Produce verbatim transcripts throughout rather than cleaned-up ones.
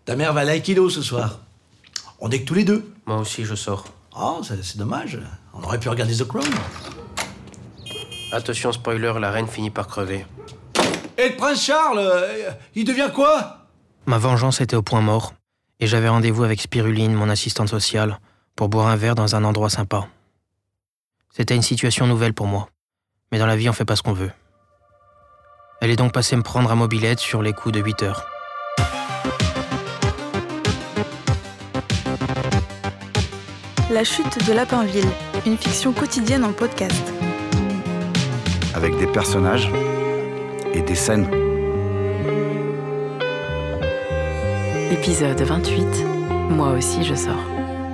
Ta mère va à l'aïkido ce soir. On est que tous les deux. Moi aussi, je sors. Oh, c'est, c'est dommage. On aurait pu regarder The Crown. Attention, spoiler, la reine finit par crever. Et le prince Charles, euh, il devient quoi? Ma vengeance était au point mort, et j'avais rendez-vous avec Spiruline, mon assistante sociale, pour boire un verre dans un endroit sympa. C'était une situation nouvelle pour moi, mais dans la vie, on fait pas ce qu'on veut. Elle est donc passée me prendre à mobilette sur les coups de huit heures. La chute de Lapinville, une fiction quotidienne en podcast. Avec des personnages et des scènes. Épisode vingt-huit, moi aussi je sors.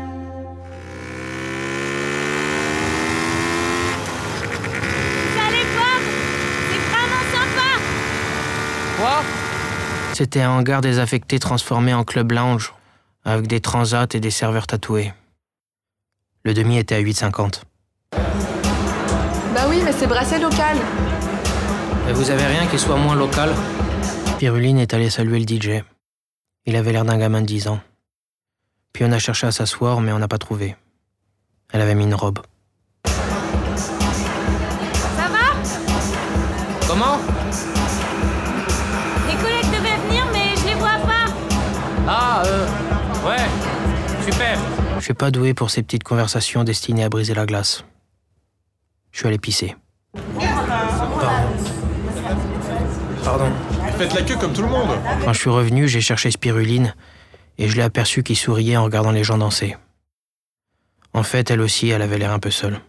Vous allez voir, c'est vraiment sympa. Quoi? C'était un hangar désaffecté transformé en club lounge, avec des transats et des serveurs tatoués. Le demi était à huit cinquante. Bah oui, mais c'est brassé local. Et vous avez rien qui soit moins local? Spiruline est allée saluer le D J. Il avait l'air d'un gamin de dix ans. Puis on a cherché à s'asseoir, mais on n'a pas trouvé. Elle avait mis une robe. Ça va? Comment? Les collègues devaient venir, mais je les vois pas. Ah, euh... ouais, super. Je suis pas doué pour ces petites conversations destinées à briser la glace. Je suis allé pisser. Pardon. Pardon. Faites la queue comme tout le monde. Quand je suis revenu, j'ai cherché Spiruline et je l'ai aperçue qui souriait en regardant les gens danser. En fait, elle aussi, elle avait l'air un peu seule.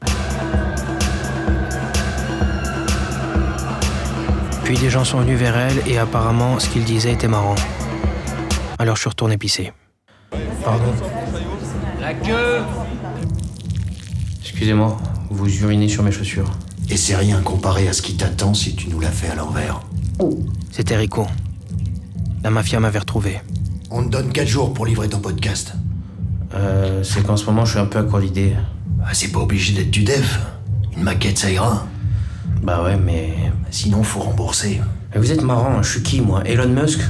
Puis des gens sont venus vers elle et apparemment, ce qu'ils disaient était marrant. Alors je suis retourné pisser. Pardon. La queue! Excusez-moi, vous urinez sur mes chaussures. Et c'est rien comparé à ce qui t'attend si tu nous l'as fait à l'envers. C'était Rico. La mafia m'avait retrouvé. On te donne quatre jours pour livrer ton podcast. Euh, c'est qu'en ce moment, je suis un peu à court d'idées. Ah, c'est pas obligé d'être du dev. Une maquette, ça ira. Bah ouais, mais... Sinon, faut rembourser. Mais vous êtes marrant, je suis qui, moi? Elon Musk?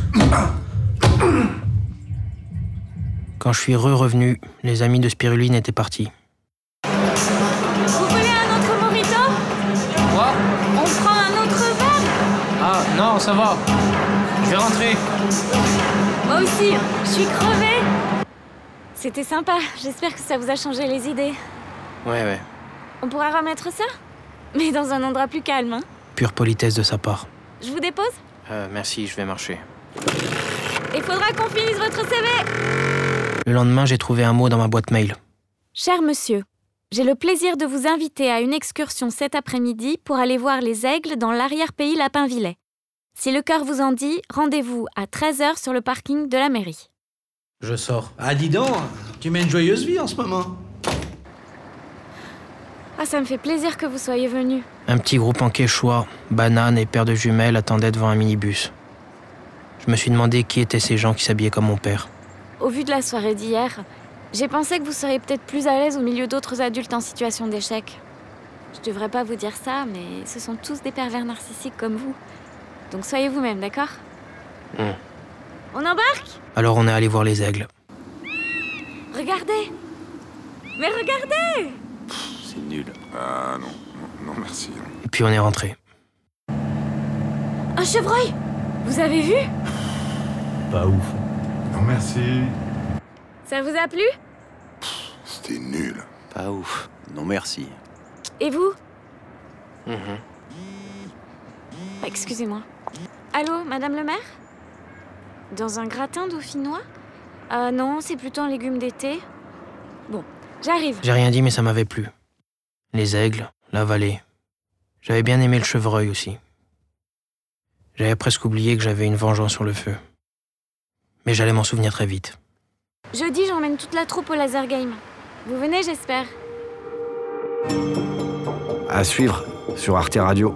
Quand je suis re-revenu, les amis de Spiruline étaient partis. Vous voulez un autre mojito? Quoi? On prend un autre verre? Ah, non, ça va. Je vais rentrer. Moi aussi, je suis crevée. C'était sympa, j'espère que ça vous a changé les idées. Ouais, ouais. On pourra remettre ça? Mais dans un endroit plus calme, hein? Pure politesse de sa part. Je vous dépose? Euh, merci, je vais marcher. Il faudra qu'on finisse votre C V. Le lendemain, j'ai trouvé un mot dans ma boîte mail. Cher monsieur, j'ai le plaisir de vous inviter à une excursion cet après-midi pour aller voir les aigles dans l'arrière-pays Lapinvillais. Si le cœur vous en dit, rendez-vous à treize heures sur le parking de la mairie. Je sors. Ah, dis donc, tu mènes une joyeuse vie en ce moment. Ah, ça me fait plaisir que vous soyez venu. Un petit groupe en quechua, banane et paire de jumelles attendaient devant un minibus. Je me suis demandé qui étaient ces gens qui s'habillaient comme mon père. Au vu de la soirée d'hier, j'ai pensé que vous seriez peut-être plus à l'aise au milieu d'autres adultes en situation d'échec. Je devrais pas vous dire ça, mais ce sont tous des pervers narcissiques comme vous. Donc soyez vous-même, d'accord? Mmh. On embarque? Alors on est allé voir les aigles. Regardez! Mais regardez! C'est nul. Ah non, non, non merci. Et puis on est rentré. Un chevreuil! Vous avez vu? Pas ouf. Non merci. Ça vous a plu? C'était nul. Pas ouf. Non merci. Et vous? Mmh. Ah, excusez-moi. Allô, madame le maire? Dans un gratin dauphinois? Ah non, c'est plutôt un légume d'été. Bon, j'arrive. J'ai rien dit, mais ça m'avait plu. Les aigles, la vallée. J'avais bien aimé le chevreuil aussi. J'avais presque oublié que j'avais une vengeance sur le feu. Mais j'allais m'en souvenir très vite. Jeudi, j'emmène toute la troupe au laser game. Vous venez, j'espère. À suivre sur Arte Radio.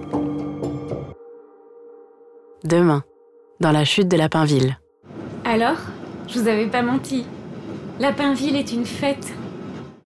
Demain, dans la chute de Lapinville. Alors, je vous avais pas menti. Lapinville est une fête.